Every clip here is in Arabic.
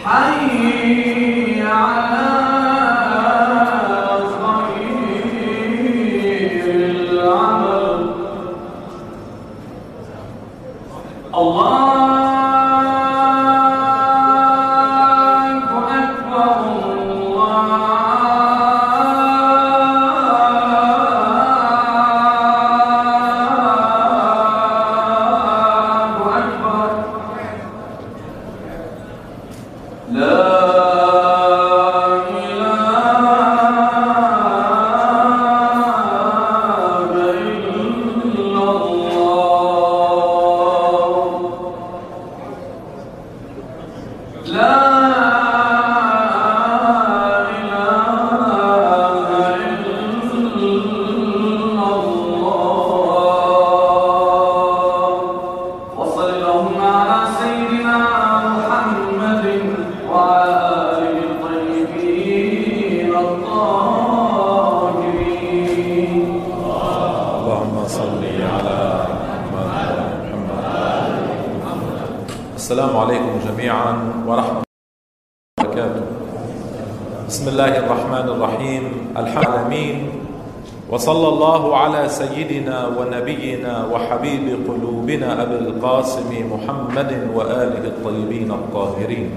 حي على خير العمل. الله السلام عليكم جميعا ورحمة الله وبركاته. بسم الله الرحمن الرحيم. الحمد لله وصلى الله على سيدنا ونبينا وحبيب قلوبنا أبي القاسم محمد وآله الطيبين الطاهرين.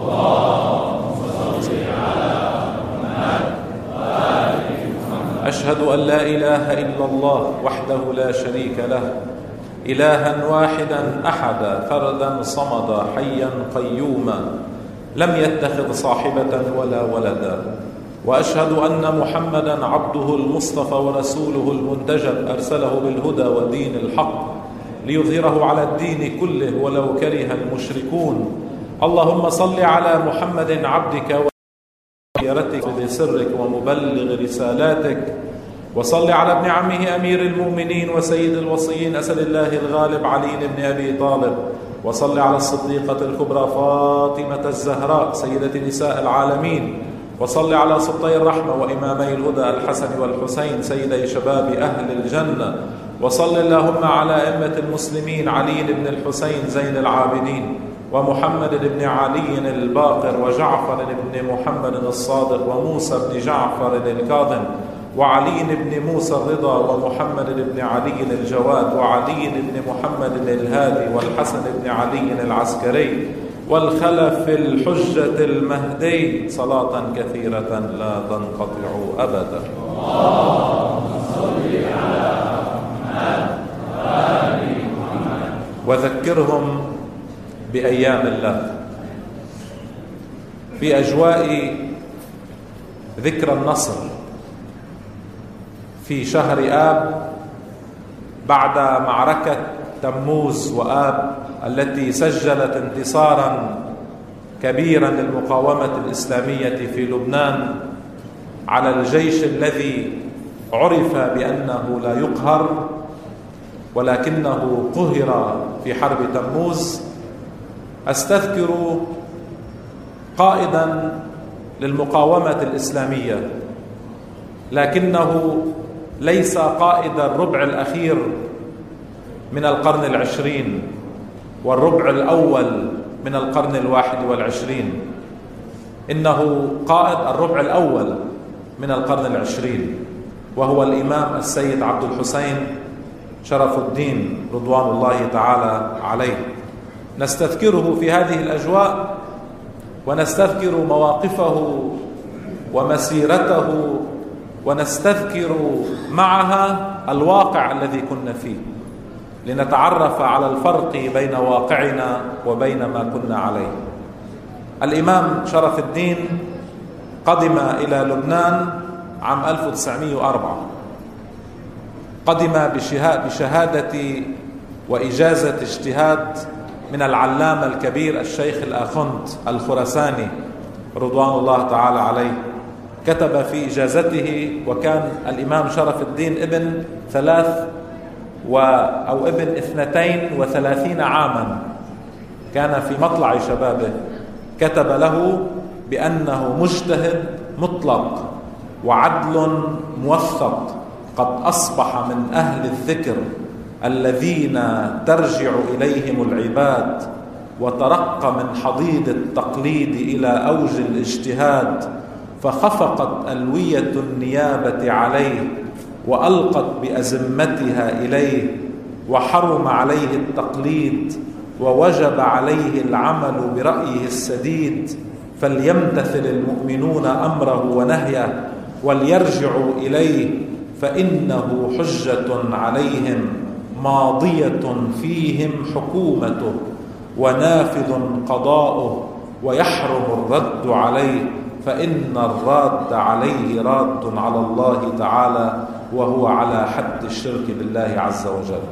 اللهم صل على محمد وآل محمد. أشهد أن لا إله إلا الله وحده لا شريك له، إلها واحدا أحدا فردا صمدا حيا قيوما لم يتخذ صاحبة ولا ولدا، وأشهد أن محمدا عبده المصطفى ورسوله المنتجب أرسله بالهدى ودين الحق ليظهره على الدين كله ولو كره المشركون. اللهم صل على محمد عبدك وخيرتك بسرك ومبلغ رسالاتك، وصل على ابن عمه أمير المؤمنين وسيد الوصيين أسد الله الغالب علي بن أبي طالب، وصل على الصديقة الكبرى فاطمة الزهراء سيدة نساء العالمين، وصل على سبطي الرحمة وإمامي الهدى الحسن والحسين سيدي شباب أهل الجنة، وصل اللهم على أئمة المسلمين علي بن الحسين زين العابدين ومحمد بن علي الباقر وجعفر بن محمد الصادق وموسى بن جعفر الكاظم وعلي بن موسى الرضا ومحمد بن علي الجواد وعلي بن محمد الهادي والحسن بن علي العسكري والخلف الحجة المهدي صلاة كثيرة لا تنقطع أبدا. اللهم صل على محمد وآل محمد. وذكرهم بأيام الله في أجواء ذكرى النصر في شهر آب بعد معركة تموز وآب التي سجلت انتصارا كبيرا للمقاومة الإسلامية في لبنان على الجيش الذي عرف بأنه لا يقهر ولكنه قهر في حرب تموز. أستذكر قائدا للمقاومة الإسلامية لكنه ليس قائد الربع الأخير من القرن العشرين والربع الأول من القرن الواحد والعشرين، إنه قائد الربع الأول من القرن العشرين، وهو الإمام السيد عبد الحسين شرف الدين رضوان الله تعالى عليه. نستذكره في هذه الأجواء ونستذكر مواقفه ومسيرته ونستذكر معها الواقع الذي كنا فيه لنتعرف على الفرق بين واقعنا وبين ما كنا عليه. الإمام شرف الدين قدم إلى لبنان عام 1904، قدم بشهادة وإجازة اجتهاد من العلامة الكبير الشيخ الآخوند الخراساني رضوان الله تعالى عليه. كتب في إجازته، وكان الإمام شرف الدين ابن 32 عاما، كان في مطلع شبابه. كتب له بأنه مجتهد مطلق وعدل موثق، قد أصبح من أهل الذكر الذين ترجع إليهم العباد وترقى من حضيض التقليد إلى أوج الاجتهاد، فخفقت ألوية النيابة عليه وألقت بأزمتها إليه، وحرم عليه التقليد ووجب عليه العمل برأيه السديد. فليمتثل المؤمنون أمره ونهيه وليرجعوا إليه، فإنه حجة عليهم ماضية فيهم حكومته ونافذ قضاؤه، ويحرم الرد عليه، فإن الراد عليه راد على الله تعالى، وهو على حد الشرك بالله عز وجل.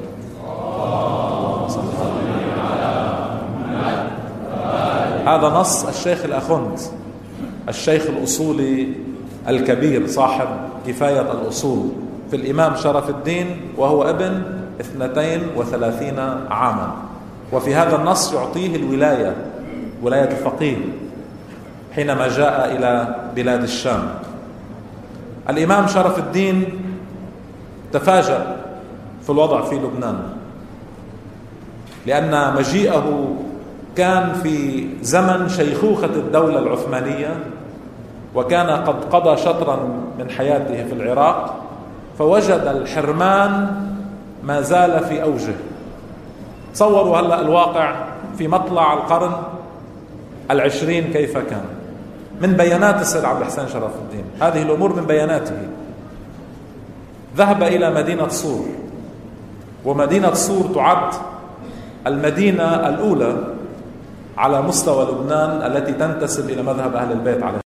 هذا نص الشيخ الأخند، الشيخ الأصولي الكبير صاحب كفاية الأصول، في الإمام شرف الدين، وهو ابن 32 عاما. وفي هذا النص يعطيه الولاية، ولاية الفقيه، حينما جاء إلى بلاد الشام. الإمام شرف الدين تفاجأ في الوضع في لبنان، لأن مجيئه كان في زمن شيخوخة الدولة العثمانية، وكان قد قضى شطرا من حياته في العراق، فوجد الحرمان ما زال في أوجه. تصوروا هلأ الواقع في مطلع القرن 20 كيف كان. من بيانات السيد عبد الحسين شرف الدين، هذه الأمور من بياناته، ذهب إلى مدينة صور، ومدينة صور تعد المدينة الأولى على مستوى لبنان التي تنتسب إلى مذهب أهل البيت عليه.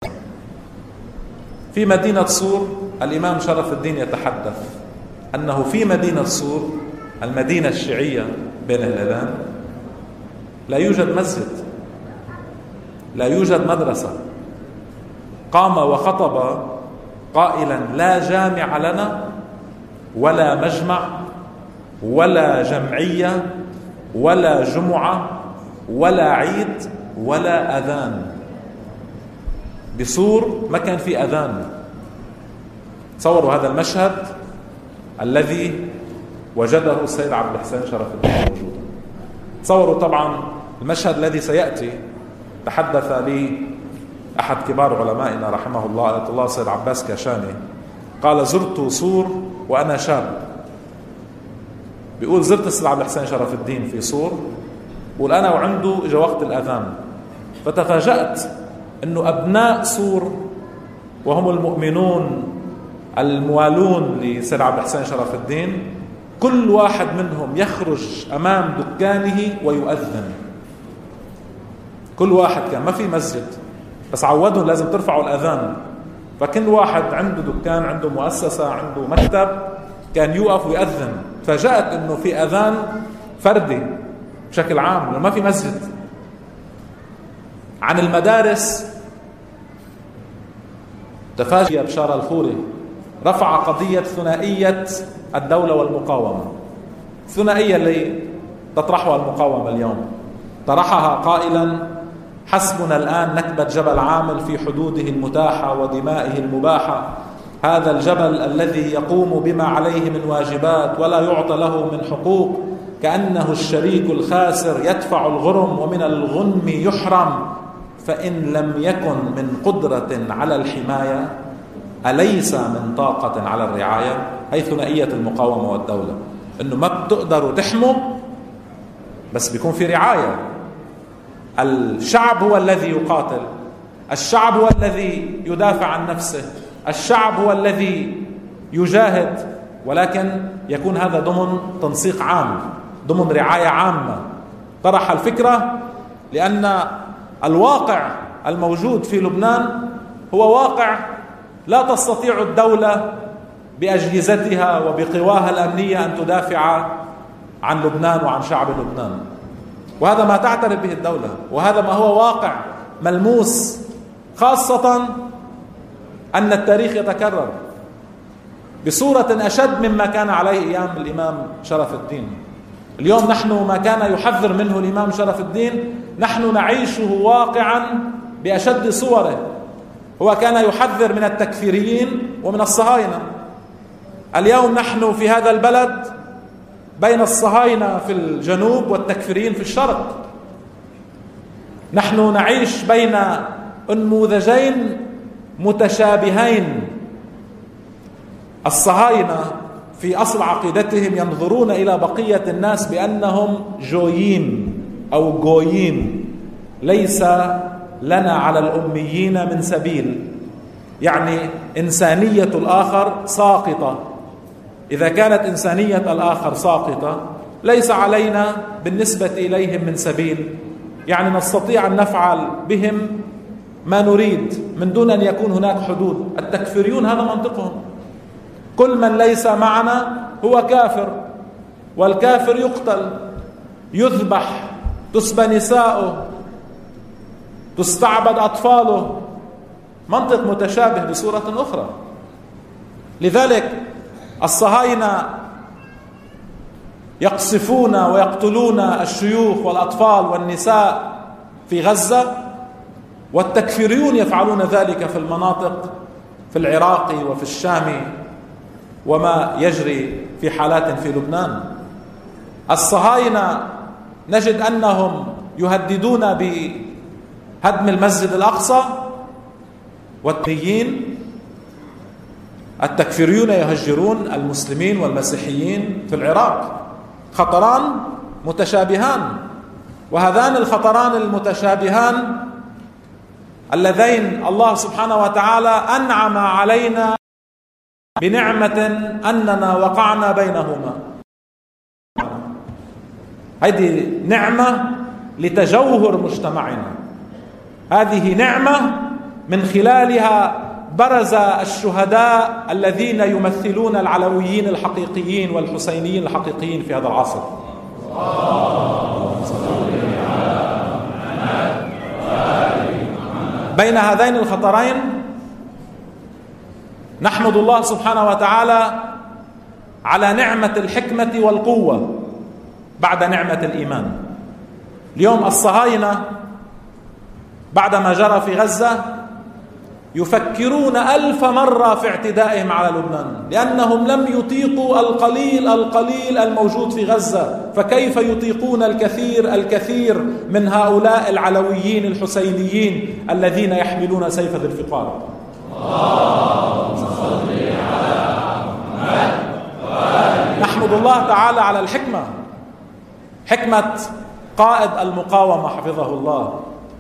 في مدينة صور الإمام شرف الدين يتحدث أنه في مدينة صور، المدينة الشيعية بين الهلالين، لا يوجد مسجد، لا يوجد مدرسة. قام وخطب قائلا: لا جامع لنا ولا مجمع ولا جمعية ولا جمعة ولا عيد ولا أذان. بصور ما كان في أذان. تصوروا هذا المشهد الذي وجده السيد عبد الحسين شرف الدين موجودا. تصوروا طبعا المشهد الذي سيأتي. تحدث لي أحد كبار علمائنا رحمه الله آية الله السيد عباس كاشاني، قال: زرت صور وأنا شاب. بيقول زرت السيد عبد الحسين شرف الدين في صور، بقول أنا وعنده إجا وقت الأذان، فتفاجأت أنه أبناء صور وهم المؤمنون الموالون لسيد عبد الحسين شرف الدين، كل واحد منهم يخرج أمام دكانه ويؤذن. كل واحد كان ما في مسجد، بس عودهم لازم ترفعوا الأذان، فكل واحد عنده دكان، عنده مؤسسة، عنده مكتب، كان يوقف ويؤذن. فجاءت أنه في أذان فردي بشكل عام لأنه ما في مسجد. عن المدارس تفاجأ بشار الخوري، رفع قضية ثنائية الدولة والمقاومة، الثنائية اللي تطرحها المقاومة اليوم، طرحها قائلا: حسبنا الآن نكبة جبل عامل في حدوده المتاحة ودمائه المباحة، هذا الجبل الذي يقوم بما عليه من واجبات ولا يعطى له من حقوق، كأنه الشريك الخاسر يدفع الغرم ومن الغنم يحرم، فإن لم يكن من قدرة على الحماية أليس من طاقة على الرعاية. هي ثنائية المقاومة والدولة، إنه ما بتقدروا تحموا بس بيكون في رعاية. الشعب هو الذي يقاتل، الشعب هو الذي يدافع عن نفسه، الشعب هو الذي يجاهد، ولكن يكون هذا ضمن تنسيق عام، ضمن رعاية عامة. طرح الفكرة لأن الواقع الموجود في لبنان هو واقع لا تستطيع الدولة بأجهزتها وبقواها الأمنية أن تدافع عن لبنان وعن شعب لبنان، وهذا ما تعترف به الدولة، وهذا ما هو واقع ملموس، خاصة أن التاريخ يتكرر بصورة أشد مما كان عليه أيام الإمام شرف الدين. اليوم نحن ما كان يحذر منه الإمام شرف الدين نحن نعيشه واقعا بأشد صوره. هو كان يحذر من التكفيريين ومن الصهاينة. اليوم نحن في هذا البلد بين الصهاينة في الجنوب والتكفيريين في الشرق، نحن نعيش بين أنموذجين متشابهين. الصهاينة في أصل عقيدتهم ينظرون إلى بقية الناس بأنهم جويين أو جويين، ليس لنا على الأميين من سبيل، يعني إنسانية الآخر ساقطة. إذا كانت إنسانية الآخر ساقطة ليس علينا بالنسبة إليهم من سبيل، يعني نستطيع أن نفعل بهم ما نريد من دون أن يكون هناك حدود. التكفيريون هذا منطقهم، كل من ليس معنا هو كافر، والكافر يقتل، يذبح، تسبى نساؤه، تستعبد أطفاله. منطق متشابه بصورة أخرى. لذلك الصهاينة يقصفون ويقتلون الشيوخ والأطفال والنساء في غزة، والتكفيريون يفعلون ذلك في المناطق في العراق وفي الشام وما يجري في حالات في لبنان. الصهاينة نجد أنهم يهددون بهدم المسجد الأقصى، والتكفيريين يهجرون المسلمين والمسيحيين في العراق. خطران متشابهان، وهذان الخطران المتشابهان اللذين الله سبحانه وتعالى أنعم علينا بنعمة أننا وقعنا بينهما. هذه نعمة لتجوهر مجتمعنا، هذه نعمة من خلالها برز الشهداء الذين يمثلون العلويين الحقيقيين والحسينيين الحقيقيين في هذا العصر. بين هذين الخطرين نحمد الله سبحانه وتعالى على نعمة الحكمة والقوة بعد نعمة الإيمان. اليوم الصهاينة بعدما جرى في غزة يفكرون 1000 مرة في اعتدائهم على لبنان، لأنهم لم يطيقوا القليل الموجود في غزة، فكيف يطيقون الكثير من هؤلاء العلويين الحسينيين الذين يحملون سيف ذي الفقار. نحمد الله تعالى على الحكمة، حكمة قائد المقاومة حفظه الله،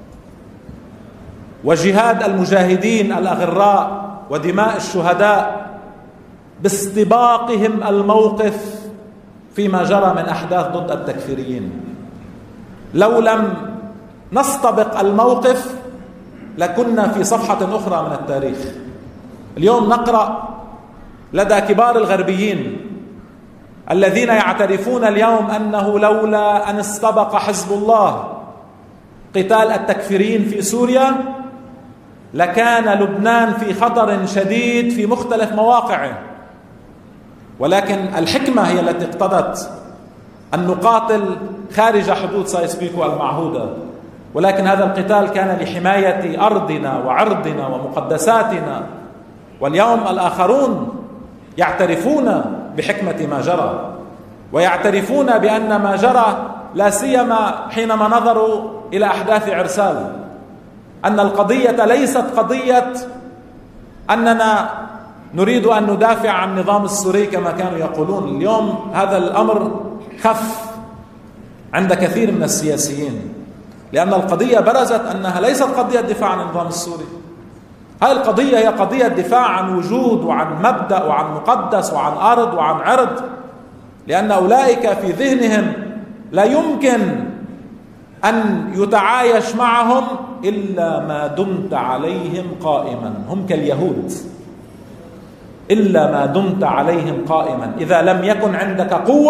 وجهاد المجاهدين الأغراء ودماء الشهداء باستباقهم الموقف فيما جرى من أحداث ضد التكفيريين. لو لم نستبق الموقف لكنا في صفحة أخرى من التاريخ. اليوم نقرأ لدى كبار الغربيين الذين يعترفون اليوم أنه لولا أن استبق حزب الله قتال التكفيريين في سوريا لكان لبنان في خطر شديد في مختلف مواقعه. ولكن الحكمة هي التي اقتضت أن نقاتل خارج حدود سايس-بيكو المعهودة، ولكن هذا القتال كان لحماية أرضنا وعرضنا ومقدساتنا. واليوم الآخرون يعترفون بحكمة ما جرى، ويعترفون بأن ما جرى لا سيما حينما نظروا إلى أحداث عرسال أن القضية ليست قضية أننا نريد أن ندافع عن النظام السوري كما كانوا يقولون. اليوم هذا الأمر خف عند كثير من السياسيين، لأن القضية برزت أنها ليست قضية دفاع عن النظام السوري. هذه القضية هي قضية دفاع عن وجود وعن مبدأ وعن مقدس وعن أرض وعن عرض، لأن أولئك في ذهنهم لا يمكن أن يتعايش معهم إلا ما دمت عليهم قائما. هم كاليهود، إلا ما دمت عليهم قائما. إذا لم يكن عندك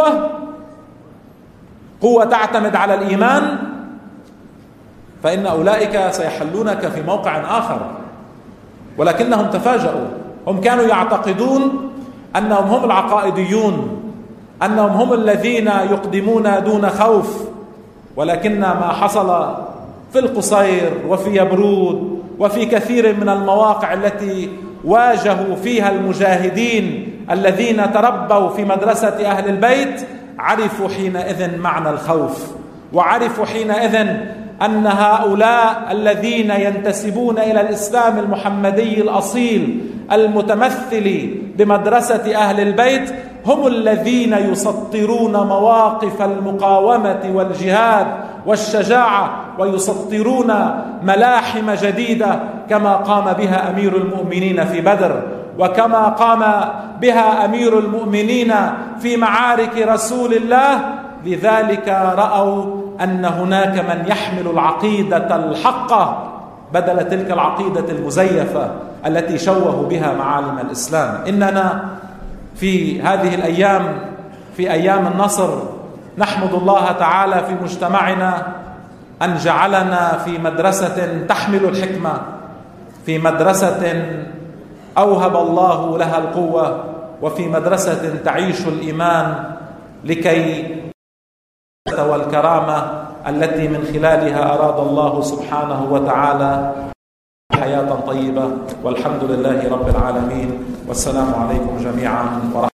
قوة تعتمد على الإيمان فإن أولئك سيحلونك في موقع آخر. ولكنهم تفاجؤوا، هم كانوا يعتقدون أنهم هم العقائديون، أنهم هم الذين يقدمون دون خوف، ولكن ما حصل في القصير وفي يبرود وفي كثير من المواقع التي واجهوا فيها المجاهدين الذين تربوا في مدرسة أهل البيت عرفوا حينئذ معنى الخوف، وعرفوا حينئذ أن هؤلاء الذين ينتسبون إلى الإسلام المحمدي الأصيل المتمثل بمدرسة أهل البيت هم الذين يسطرون مواقف المقاومة والجهاد والشجاعة، ويسطرون ملاحم جديدة كما قام بها أمير المؤمنين في بدر، وكما قام بها أمير المؤمنين في معارك رسول الله. لذلك رأوا أن هناك من يحمل العقيدة الحقة بدل تلك العقيدة المزيفة التي شوهوا بها معالم الإسلام. إننا في هذه الأيام، في أيام النصر، نحمد الله تعالى في مجتمعنا أن جعلنا في مدرسة تحمل الحكمة، في مدرسة أوهب الله لها القوة، وفي مدرسة تعيش الإيمان لكي والكرامة التي من خلالها أراد الله سبحانه وتعالى حياة طيبة. والحمد لله رب العالمين، والسلام عليكم جميعا ورحمة الله.